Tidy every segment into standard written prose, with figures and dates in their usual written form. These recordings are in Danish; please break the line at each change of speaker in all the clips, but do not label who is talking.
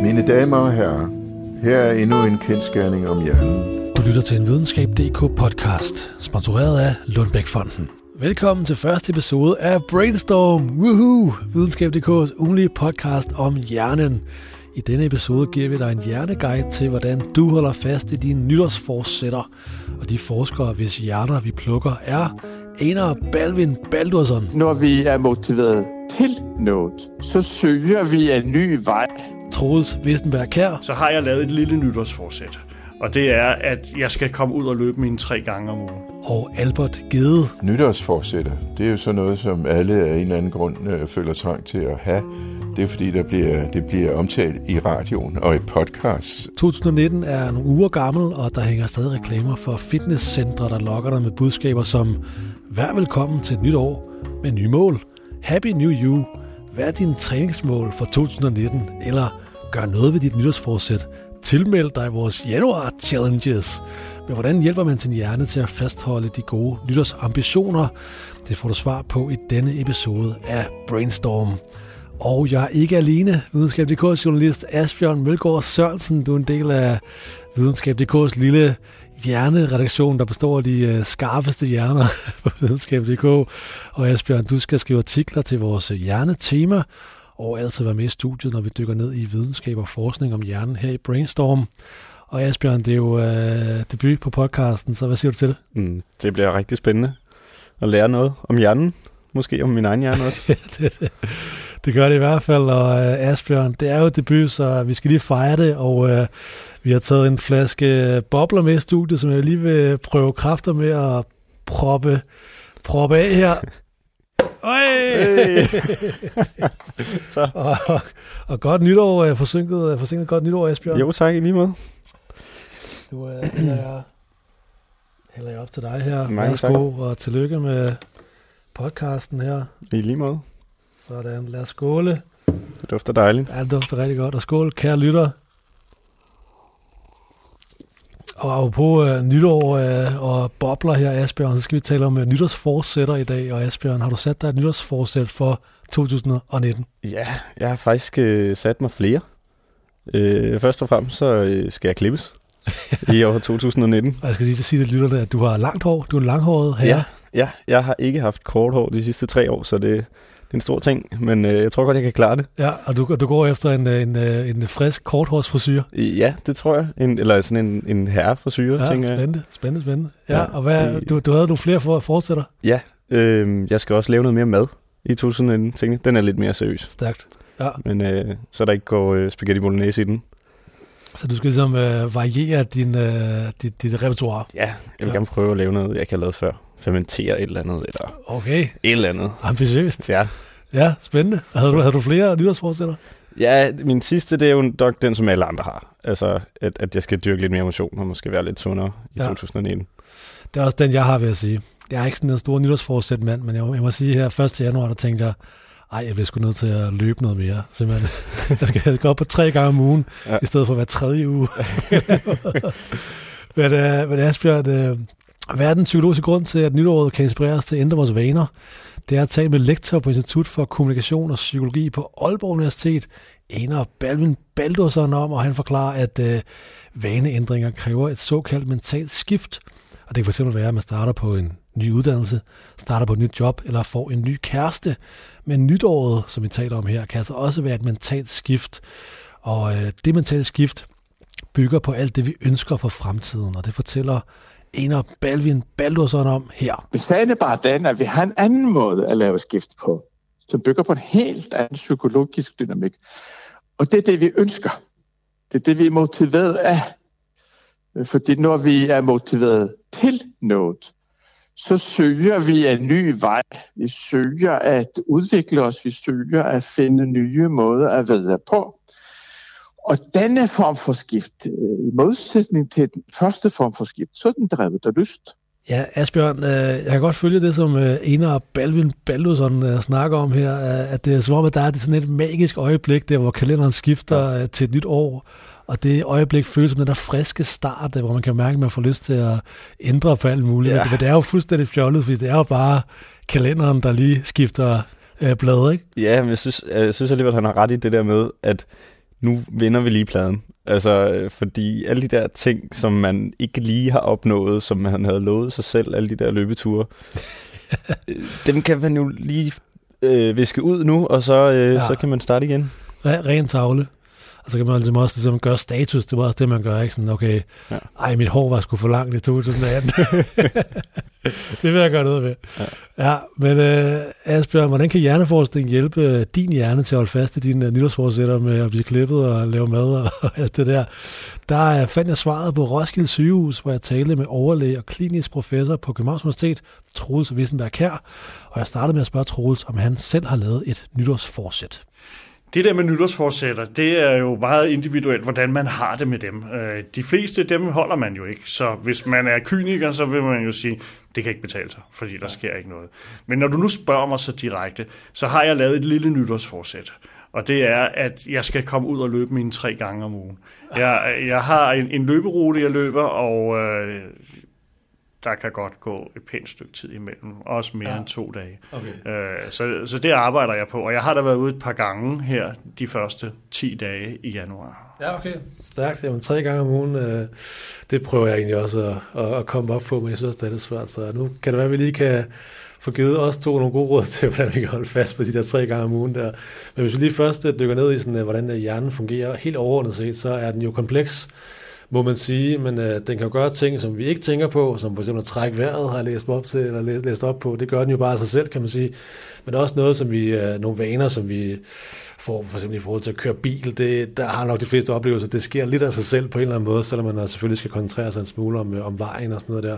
Mine damer og herrer, her er endnu en kendsgerning om hjernen.
Du lytter til en Videnskab.dk podcast, sponsoreret af Lundbæk-fonden. Velkommen til første episode af Brainstorm, woohoo! Videnskab.dk's ugenlige podcast om hjernen. I denne episode giver vi dig en hjerneguide til, hvordan du holder fast i dine nytårsforsætter. Og de forskere, hvis hjerner vi plukker, er Einar Baldvin Baldursson.
Når vi er motiveret til noget, så søger vi en ny vej.
Troels Westenberg Kjær.
Så har jeg lavet et lille nytårsforsæt, og det er, at jeg skal komme ud og løbe mine 3 gange om ugen.
Og Albert Gede.
Nytårsforsætter, det er jo sådan noget, som alle af en eller anden grund føler trang til at have. Det er fordi, det bliver omtalt i radioen og i podcasts.
2019 er nogle uger gammel, og der hænger stadig reklamer for fitnesscentre, der lokker dig med budskaber som: vær velkommen til et nyt år med nye mål. Happy New You. Hvad er dine træningsmål for 2019? Eller gør noget ved dit nytårsforsæt. Tilmeld dig vores januar-challenges. Men hvordan hjælper man sin hjerne til at fastholde de gode nytårsambitioner? Det får du svar på i denne episode af Brainstorm. Og jeg er ikke alene. Videnskab.dk's journalist Asbjørn Mølgaard Sørensen. Du er en del af Videnskab.dk's lille hjerneredaktion, der består af de skarpeste hjerner på Videnskab.dk. Og Asbjørn, du skal skrive artikler til vores hjernetema, og altså være med i studiet, når vi dykker ned i videnskab og forskning om hjernen her i Brainstorm. Og Asbjørn, det er jo debut på podcasten, så hvad siger du til det?
Det bliver rigtig spændende at lære noget om hjernen. Måske om min egen hjerne også.
Det gør det i hvert fald, og Asbjørn, det er jo debut, så vi skal lige fejre det, og vi har taget en flaske bobler med i studiet, som jeg lige vil prøve kræfter med at proppe af her.
Hey.
og godt nytår, forsinket godt nytår, Asbjørn.
Jo, tak i lige måde.
Du hælder jeg op til dig her.
Værsgo,
og tillykke med podcasten her.
I lige måde.
Sådan, lad os skåle.
Det dufter dejligt.
Ja, det dufter rigtig godt. Og skål, kære lytter. Og på nytår og bobler her, Asbjørn, så skal vi tale om nytårsforsætter i dag. Og Asbjørn, har du sat dig et nytårsforsæt for 2019?
Ja, jeg har faktisk sat mig flere. Først og fremmest så skal jeg klippes i år 2019.
Og jeg skal sige til lytterne, at du har langt hår. Du er en langhåret herre.
Ja, jeg har ikke haft kort hår de sidste 3 år, så det er en stor ting, men jeg tror godt, jeg kan klare det. Ja,
og du går efter en frisk korthårsfrisyr?
Ja, det tror jeg. Eller sådan en herrefrisyr, tænker jeg.
Spændende. Ja, og hvad, du havde nogle flere fortsætter?
Ja, jeg skal også lave noget mere mad i 2019, tænker jeg. Den er lidt mere seriøs.
Stærkt, ja.
Men så der ikke går spaghetti bolognese i den.
Så du skal ligesom variere dit repertoire? Ja,
jeg vil gerne prøve at lave noget, jeg ikke har lavet før. Fermentere et eller andet, eller
okay.
Et eller andet.
Ambitiøst.
Ja,
spændende. Havde du flere nytårsforsætter?
Ja, min sidste, det er jo nok den, som alle andre har. Altså, at jeg skal dyrke lidt mere motion, og måske være lidt sundere i 2019.
Det er også den, jeg har, vil jeg sige. Jeg er ikke sådan en stor nytårsforsæt mand, men jeg må sige her 1. januar, der tænkte jeg, jeg bliver sgu nødt til at løbe noget mere. Simpelthen. Jeg skal op på 3 gange om ugen, i stedet for hver 3. uge. Men Asbjørn, hvad er den psykologiske grund til, at nytåret kan inspirere os til at ændre vores vaner? Det er at tale med lektor på Institut for Kommunikation og Psykologi på Aalborg Universitet, Einar Baldvin Baldursson, om, og han forklarer, at vaneændringer kræver et såkaldt mentalt skift. Og det kan fx være, at man starter på en ny uddannelse, starter på et nyt job eller får en ny kæreste. Men nytåret, som vi taler om her, kan altså også være et mentalt skift. Og det mentale skift bygger på alt det, vi ønsker for fremtiden, og det fortæller Einar Baldvin Baldursson om her.
Sagen er bare den, at vi har en anden måde at lave skift på, som bygger på en helt anden psykologisk dynamik. Og det er det, vi ønsker. Det er det, vi er motiveret af. Fordi når vi er motiveret til noget, så søger vi en ny vej. Vi søger at udvikle os. Vi søger at finde nye måder at være på. Og denne form for skift, i modsætning til den første form for skift, så er den drevet af lyst.
Ja, Asbjørn, jeg kan godt følge det, som Einar Baldvin Baldursson snakker om her, at det er som om, at der er sådan et magisk øjeblik, der hvor kalenderen skifter til et nyt år, og det øjeblik føles som den der friske start, hvor man kan mærke, at man får lyst til at ændre på alt muligt. Ja. Men det er jo fuldstændig fjollet, fordi det er jo bare kalenderen, der lige skifter blad, ikke?
Ja, men jeg synes alligevel, at han har ret i det der med, at nu vinder vi lige pladen. Altså, fordi alle de der ting, som man ikke lige har opnået, som man havde lovet sig selv, alle de der løbeture, dem kan man jo lige viske ud nu, og så kan man starte igen.
Ren tavle. Og så kan man altså også ligesom gøre status, det var også det, man gør, ikke? Sådan, okay, mit hår var sgu for langt i 2018. Det vil jeg gøre noget ved. Ja, men Asbjørn, hvordan kan hjerneforskning hjælpe din hjerne til at holde fast i dine nytårsforsætter med at blive klippet og lave mad og alt det der? Der fandt jeg svaret på Roskilde Sygehus, hvor jeg talte med overlæge og klinisk professor på Københavns Universitet, Troels Wissenberg Kjær, og jeg startede med at spørge Troels, om han selv har lavet et nytårsforsæt.
Det der med nytårsforsætter, det er jo meget individuelt, hvordan man har det med dem. De fleste, dem holder man jo ikke. Så hvis man er kyniker, så vil man jo sige, det kan ikke betale sig, fordi der sker ikke noget. Men når du nu spørger mig så direkte, så har jeg lavet et lille nytårsforsæt. Og det er, at jeg skal komme ud og løbe mine 3 gange om ugen. Jeg har en løberute, jeg løber, og der kan godt gå et pænt stykke tid imellem. Også mere end 2 dage. Okay. Så det arbejder jeg på. Og jeg har da været ude et par gange her de første 10 dage i januar.
Ja, okay. Stærkt. Jamen 3 gange om ugen, det prøver jeg egentlig også at komme op på, men jeg synes, det er lidt svært. Så nu kan det være, at vi lige kan få givet os 2 nogle gode råd til, hvordan vi kan holde fast på de der 3 gange om ugen der. Men hvis vi lige først dykker ned i, sådan, hvordan hjernen fungerer, helt overordnet set, så er den jo kompleks, må man sige, men den kan jo gøre ting, som vi ikke tænker på, som for eksempel at trække vejret, har jeg læst op til, eller læst op på. Det gør den jo bare af sig selv, kan man sige. Men også noget, som vi, nogle vaner, som vi får, for eksempel i forhold til at køre bil, der har nok de fleste oplevelser, det sker lidt af sig selv på en eller anden måde, selvom man selvfølgelig skal koncentrere sig en smule om vejen og sådan noget der.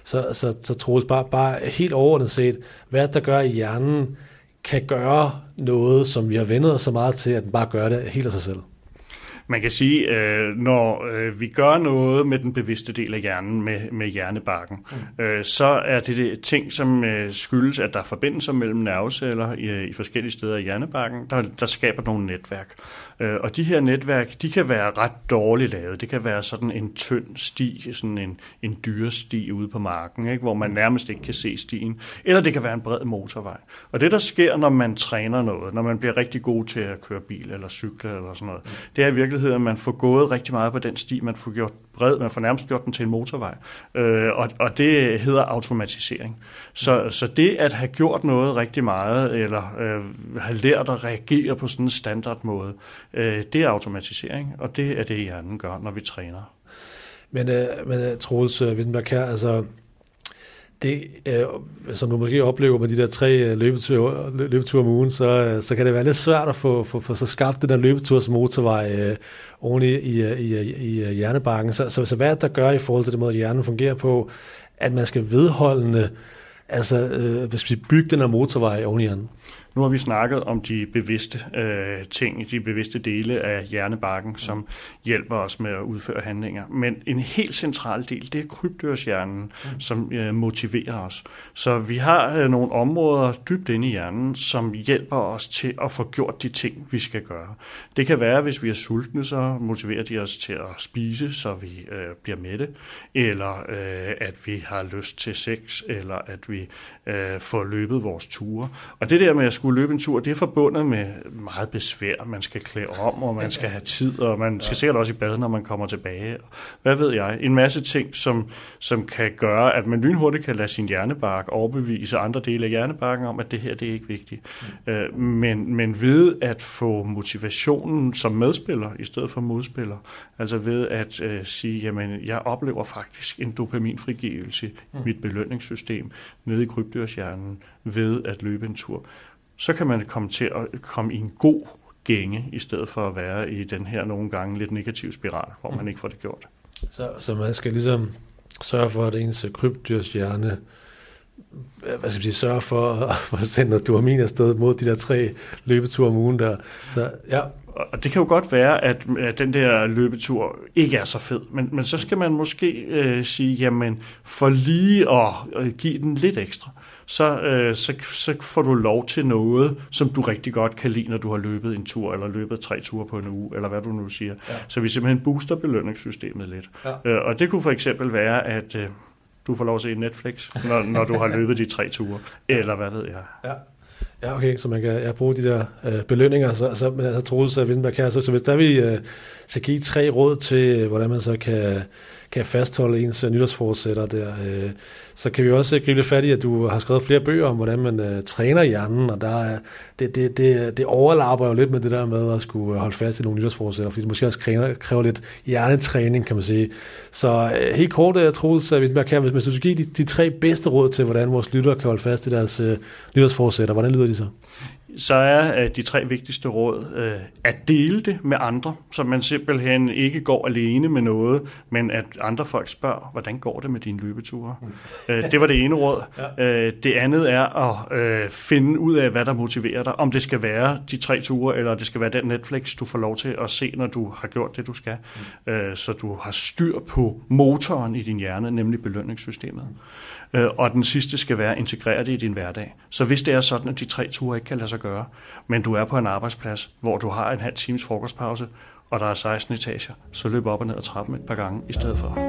Så Troels, bare helt overordnet set, hvad der gør, at hjernen kan gøre noget, som vi har vendet os så meget til, at den bare gør det helt af sig selv.
Man kan sige, når vi gør noget med den bevidste del af hjernen, med hjernebarken, så er det ting, som skyldes, at der er forbindelser mellem nerveceller i forskellige steder i hjernebarken, der skaber nogle netværk. Og de her netværk, de kan være ret dårligt lavet. Det kan være sådan en tynd sti, sådan en dyresti ude på marken, ikke? Hvor man nærmest ikke kan se stien. Eller det kan være en bred motorvej. Og det, der sker, når man træner noget, når man bliver rigtig god til at køre bil eller cykle eller sådan noget, det er i virkeligheden, at man får gået rigtig meget på den sti, man får gjort bred, man får nærmest gjort den til en motorvej. Og det hedder automatisering. Så det at have gjort noget rigtig meget, eller have lært at reagere på sådan en standardmåde, det er automatisering, og det er det, hjernen gør, når vi træner.
Men Troels Wissenberg Kjær, altså det, som du måske oplever med de der 3 løbeture om ugen, så kan det være lidt svært at få så skabt den der løbeturs motorvej oven i hjernebarken. Så hvad der gør i forhold til det måde, hjernen fungerer på, at man skal vedholdende hvis vi bygger den her motorvej oven i hjernen?
Nu har vi snakket om de bevidste ting, de bevidste dele af hjernebarken, som hjælper os med at udføre handlinger. Men en helt central del, det er krybdyrshjernen, som motiverer os. Så vi har nogle områder dybt inde i hjernen, som hjælper os til at få gjort de ting, vi skal gøre. Det kan være, hvis vi er sultne, så motiverer de os til at spise, så vi bliver mætte, eller at vi har lyst til sex, eller at vi får løbet vores ture. Og det der med at skulle løbe en tur, det er forbundet med meget besvær. Man skal klæde om, og man skal have tid, og man skal sikkert også i bad, når man kommer tilbage. Hvad ved jeg? En masse ting, som kan gøre, at man lynhurtigt kan lade sin hjernebark overbevise andre dele af hjernebarken om, at det her, det er ikke vigtigt. Men ved at få motivationen som medspiller, i stedet for modspiller, altså ved at sige, jamen, jeg oplever faktisk en dopaminfrigivelse i mit belønningssystem nede i krybdyrshjernen ved at løbe en tur, så kan man komme til at komme i en god gænge, i stedet for at være i den her nogle gange lidt negative spiral, hvor man ikke får det gjort.
Så man skal ligesom sørge for, at ens krybdyrshjerne sørge for at sende noget dopamin afsted mod de der 3 løbeture om ugen der. Så, ja.
Og det kan jo godt være, at den der løbetur ikke er så fed, men så skal man måske sige, jamen for lige at give den lidt ekstra, så får du lov til noget, som du rigtig godt kan lide, når du har løbet en tur, eller løbet 3 ture på en uge, eller hvad du nu siger. Ja. Så vi simpelthen booster belønningssystemet lidt. Ja. Og det kunne for eksempel være, at du får lov at se Netflix, når du har løbet de 3 ture, eller hvad ved jeg.
Ja. Ja, okay, så man kan bruge de der belønninger, men altså Troels, hvis man kan, så hvis der vi skal give 3 råd til, hvordan man så kan fastholde ens nytårsforsætter der, så kan vi også gribe lidt fat i, at du har skrevet flere bøger om, hvordan man træner hjernen, og der er, det overlapper jo lidt med det der med at skulle holde fast i nogle nytårsforsætter, fordi det måske også kræver lidt hjernetræning, kan man sige. Så helt kort, Troels, hvis du skal give de 3 bedste råd til, hvordan vores lyttere kan holde fast i deres nytårsforsætter, hvordan lyder de så?
Så er de 3 vigtigste råd at dele det med andre, så man simpelthen ikke går alene med noget, men at andre folk spørger, hvordan går det med dine løbeture? Det var det ene råd. Ja. Det andet er at finde ud af, hvad der motiverer dig. Om det skal være de 3 ture, eller det skal være den Netflix, du får lov til at se, når du har gjort det, du skal. Så du har styr på motoren i din hjerne, nemlig belønningssystemet. Og den sidste skal være at integrere det i din hverdag. Så hvis det er sådan, at de 3 ture ikke kan lade sig gøre, men du er på en arbejdsplads, hvor du har en halv times frokostpause, og der er 16 etager, så løb op og ned ad trappen et par gange i stedet for.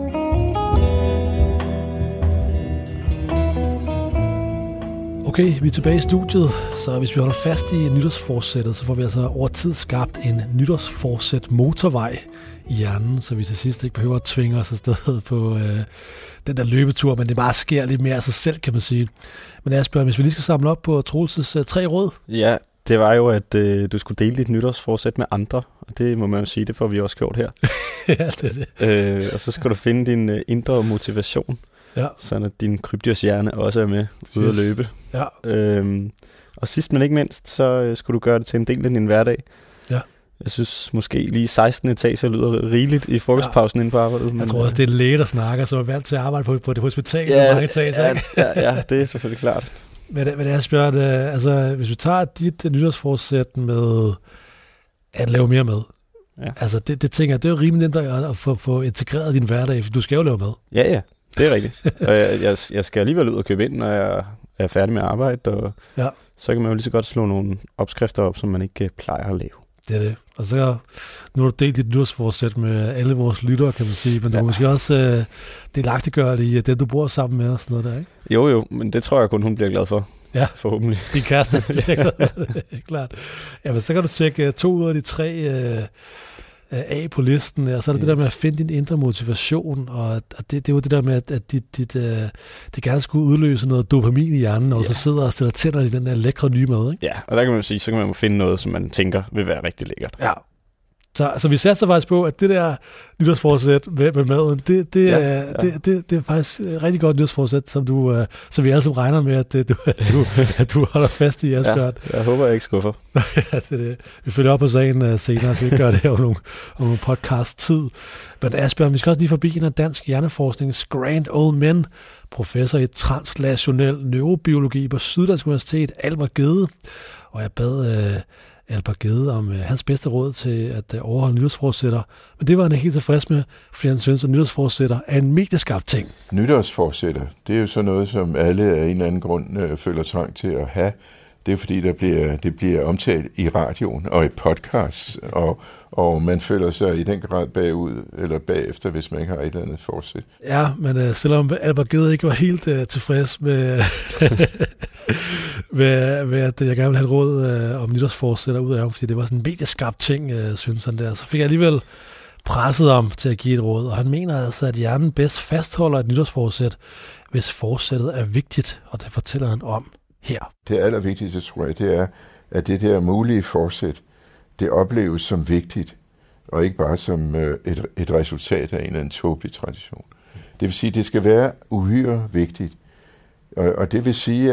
Okay, vi er tilbage i studiet, så hvis vi holder fast i nytårsforsættet, så får vi altså over tid skabt en nytårsforsæt motorvej i hjernen, så vi til sidst ikke behøver at tvinge os afsted på den der løbetur, men det bare sker lidt mere af sig selv, kan man sige. Men Asbjørn, hvis vi lige skal samle op på Troels' 3 råd.
Ja, det var jo, at du skulle dele dit nytårsforsæt med andre, og det må man jo sige, det får vi også gjort her.
Ja, det er det.
Og så skal du finde din indre motivation, sådan at din krybdyrshjerne også er med ude at løbe. Ja. Og sidst men ikke mindst, så skulle du gøre det til en del af din hverdag. Ja. Jeg synes måske lige 16 etager lyder rigeligt i frokostpausen inden på arbejdet.
Jeg tror også, det er en læge, der snakker, som er vant til at arbejde på det hospital. Mange etager,
ja, det er selvfølgelig klart.
Men Asbjørn, altså, hvis vi tager dit nytårsforsæt med at lave mere mad, altså det tænker jeg, det er jo rimelig nemt at få integreret din hverdag, for du skal jo lave mad.
Ja, det er rigtigt. Og jeg skal alligevel ud og købe ind, når jeg er færdig med arbejde, og så kan man jo lige så godt slå nogle opskrifter op, som man ikke plejer at lave.
Det er det. Og så nu har du delt dit nytårsforsæt med alle vores lyttere, kan man sige, men du måske også delagtiggøre det i dem, du bor sammen med og sådan noget der, ikke?
Jo, men det tror jeg kun, hun bliver glad for. Ja, forhåbentlig.
Din kæreste bliver glad for det, klart. Ja, men så kan du tjekke 2 ud af de 3 af på listen, og så er det det der med at finde din indre motivation, og det er jo det der med, at det gerne skulle udløse noget dopamin i hjernen, og så sidder og stiller tænder i den der lækre nye mad, ikke?
Ja, og der kan man jo sige, så kan man jo finde noget, som man tænker vil være rigtig lækkert.
Ja. Så vi satser faktisk på, at det der nytårsforsæt med maden, det er faktisk et rigtig godt nytårsforsæt, som vi alle sammen regner med, at du holder fast i, Asbjørn.
Ja, jeg håber, jeg ikke skuffer.
det. Vi følger op på sagen senere, så vi gør det her om nogle podcast-tid. Men Asbjørn, vi skal også lige forbi en af dansk hjerneforsknings grand old men, professor i translationel neurobiologi på Syddansk Universitet, Albert Gede, og jeg bad Albert Gede om hans bedste råd til at overholde nytårsforsætter. Men det var han ikke helt tilfreds med, fordi han synes, at nytårsforsætter er en medieskabt ting.
Nytårsforsætter, det er jo sådan noget, som alle af en eller anden grund føler trang til at have. Det er fordi, det bliver omtalt i radioen og i podcasts, og man føler sig i den grad bagud eller bagefter, hvis man ikke har et eller andet forsæt.
Ja, men selvom Albert Gede ikke var helt tilfreds med, med at jeg gerne ville have et råd om nytårsforsætter ud af ham, fordi det var sådan en medieskabt ting, synes han der. Så fik jeg alligevel presset ham til at give et råd, og han mener altså, at hjernen bedst fastholder et nytårsforsæt, hvis forsættet er vigtigt, og det fortæller han om her.
Det allervigtigste, tror jeg, det er, at det der mulige forsæt, det opleves som vigtigt, og ikke bare som et resultat af en eller anden tåbelig tradition. Det vil sige, at det skal være uhyre vigtigt. Og det vil sige,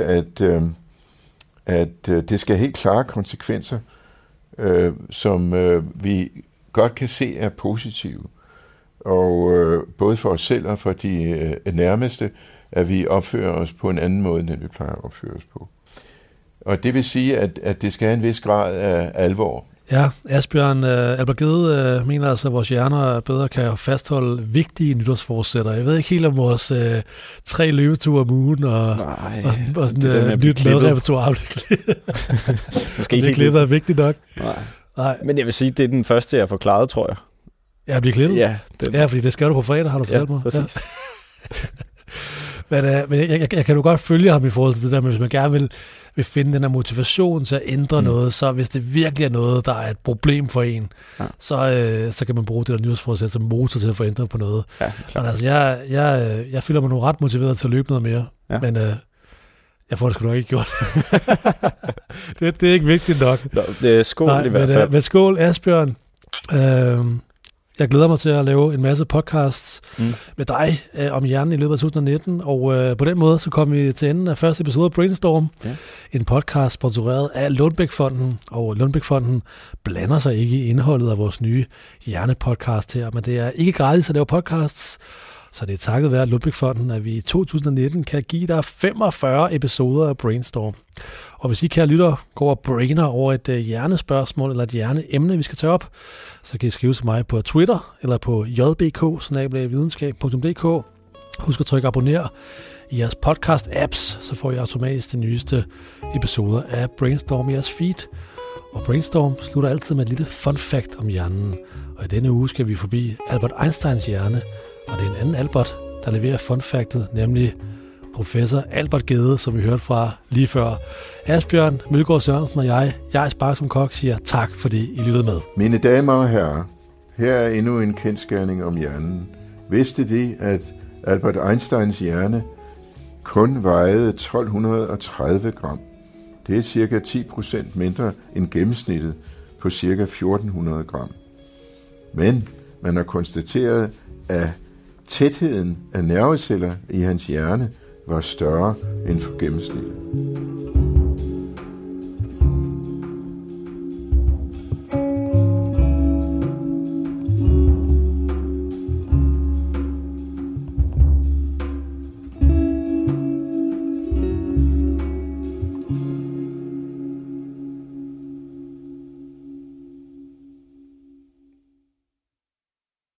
at det skal have helt klare konsekvenser, som vi godt kan se er positive. Og både for os selv og for de nærmeste, at vi opfører os på en anden måde, end vi plejer at opføre os på. Og det vil sige, at det skal have en vis grad af alvor.
Ja, Asbjørn, Albert Gede mener altså, at vores hjerner bedre kan fastholde vigtige nytårsforsætter. Jeg ved ikke helt om vores 3 løbeture om ugen og sådan et nyt madrepertoire.
Måske ikke
klippet er vigtigt nok.
Nej. Men jeg vil sige, det er den første, jeg får klaret, tror jeg.
Ja, bliver klippet?
Ja,
fordi det skal du på fredag, har du fortalt mig.
Præcis.
Ja. Men jeg kan jo godt følge ham i forhold til det der, men hvis man gerne vil finde den her motivation til at ændre noget, så hvis det virkelig er noget, der er et problem for en, så kan man bruge det der nyhedsforsæt som motor til at få ændret på noget. Ja, men altså, jeg føler mig nu ret motiveret til at løbe noget mere, men jeg får det sgu nok ikke gjort. det er ikke vigtigt nok.
Nå, skål i hvert fald.
Men skål, Asbjørn. Jeg glæder mig til at lave en masse podcasts med dig om hjernen i løbet af 2019, og på den måde så kom vi til enden af første episode af Brainstorm, en podcast sponsoreret af Lundbeck-fonden, og Lundbeck-fonden blander sig ikke i indholdet af vores nye hjernepodcast her, men det er ikke gratis at lave podcasts, så det er takket være Lundbeck-fonden, at vi i 2019 kan give dig 45 episoder af Brainstorm. Og hvis I, kære lyttere, går og brainer over et hjernespørgsmål eller et hjerneemne, vi skal tage op, så kan I skrive til mig på Twitter eller på jbk@videnskab.dk. Husk at trykke abonner i jeres podcast-apps, så får I automatisk de nyeste episoder af Brainstorm i jeres feed. Og Brainstorm slutter altid med et lille fun fact om hjernen. Og i denne uge skal vi forbi Albert Einsteins hjerne, og det er en anden Albert, der leverer fun factet, nemlig professor Albert Gede, som vi hørte fra lige før. Asbjørn Mølgaard Sørensen og jeg Spark som Kok, siger tak, fordi I lyttede med.
Mine damer og herrer, her er endnu en kendsgerning om hjernen. Vidste de, at Albert Einsteins hjerne kun vejede 1230 gram? Det er cirka 10% mindre end gennemsnittet på cirka 1400 gram. Men man har konstateret, at tætheden af nerveceller i hans hjerne var større end for gennemsnittet.